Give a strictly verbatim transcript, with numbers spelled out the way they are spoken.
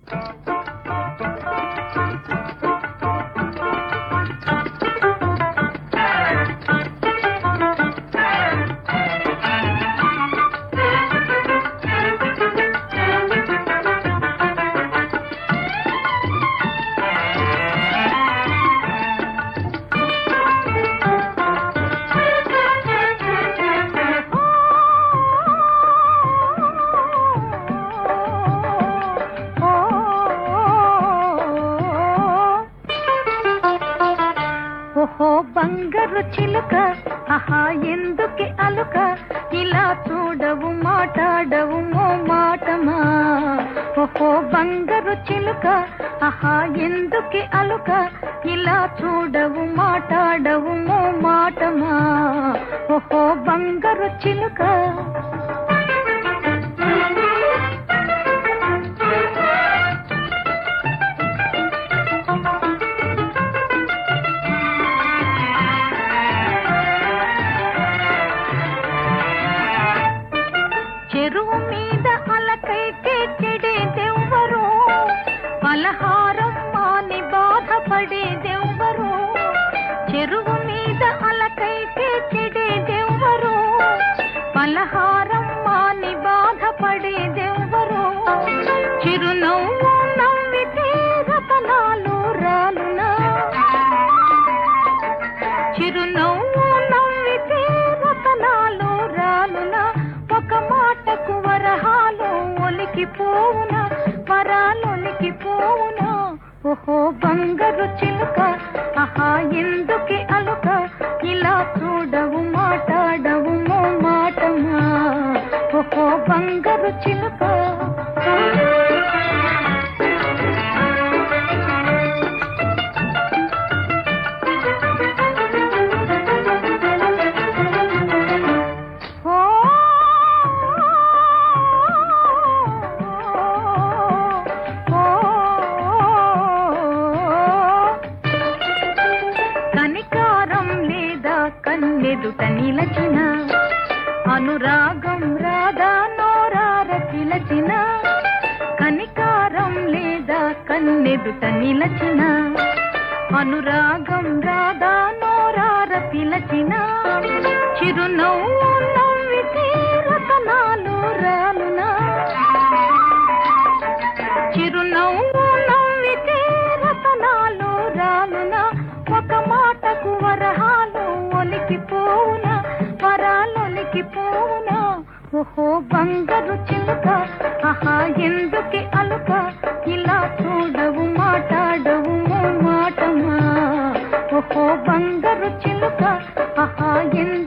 ఓహో బంగారు చిలుక ఆహా ఎందుకే అలుక ఇలా చూడవు మాట్లాడవు మో మాటమా ఓహో బంగారు చిలుక ఆహా ఎందుకే అలుక ఇలా చూడవు మాట్లాడవు మో మాటమా ఓహో బంగారు చిలుక చెరువు మీద అలకైతే చెడేదెవ్వరు పలహారం మాని బాధపడేదెవ్వరు చెరువు మీద అలకైతే చెడేదెవ్వరు పలహారం మాని బాధపడేదెవ్వరు చిరునవ్వు నవ్వితే రతనాలు రాలునా చిరునవ్వు నవ్వితే రతనాలు రాలునా ఒక మాటకు వరహాలు ఒలికిపోవునా వరాలొలికిపోవునా ఓహో బంగారు చిలుక ఆహా ఎందుకే అలుక ఇలా చూడవు మాట్లాడవు మో మాటమా ఓహో బంగారు చిలుక కనికారం లేదా కన్నెదుట నిలచిన అనురాగం రాధా నోరార పిలచిన కనికారం లేదా కన్నెదుట నిలచిన అనురాగం రాధా నోరార పిలచిన చిరునవ్వు నవ్వితే రతనాలు రాలునా చిరునవ్వు నవ్వితే రతనాలు రాలునా ఒక మాటకు వరహాలు ఒలికిపోవునా వరాలొలికిపోవునా ఓహో బంగారు చిలుక ఆహా ఎందుకే అలుక ఇలా చూడవు మాట్లాడవు మో మాటమా ఓహో బంగారు చిలుక ఆహా